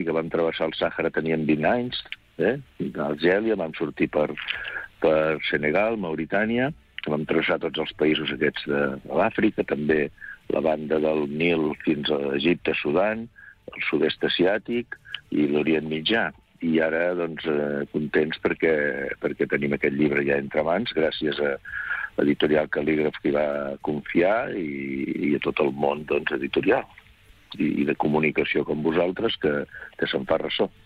que vam travessar el Sàhara teníem 20 anys, d'Algèria, vam sortir per Senegal, Mauritània, que vam travessar tots els països aquests de l'Àfrica, també la banda del Nil fins a Egipte, Sudan, el sud-est asiàtic i l'Orient Mitjà. I ara, doncs, contents perquè tenim aquest llibre ja entre mans, gràcies a l'editorial Cal·lígraf que hi va confiar i a tot el món, doncs, editorial i de comunicació com vosaltres que se'n fa ressò.